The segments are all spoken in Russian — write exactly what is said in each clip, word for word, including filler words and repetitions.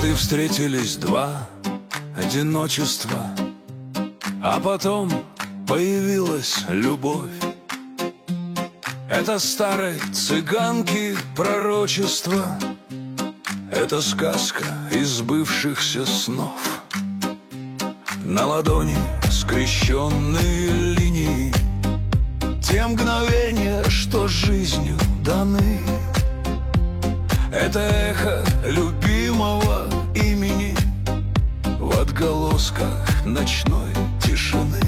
Однажды встретились два одиночества, а потом появилась любовь. Это старой цыганки пророчество, это сказка из сбывшихся снов. На ладони скрещенные линии, те мгновения, что жизнью даны. Это эхо любимого имени в отголосках ночной тишины.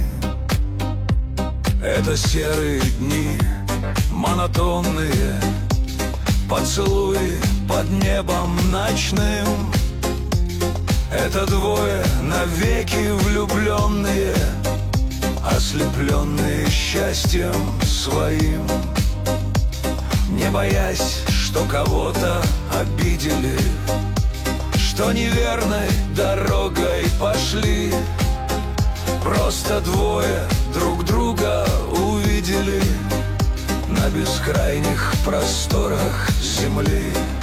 Это серые дни, монотонные поцелуи под небом ночным. Это двое навеки влюбленные, ослепленные счастьем своим, не боясь, что кого-то обидели, что неверной дорогой пошли. Просто двое друг друга увидели на бескрайних просторах земли.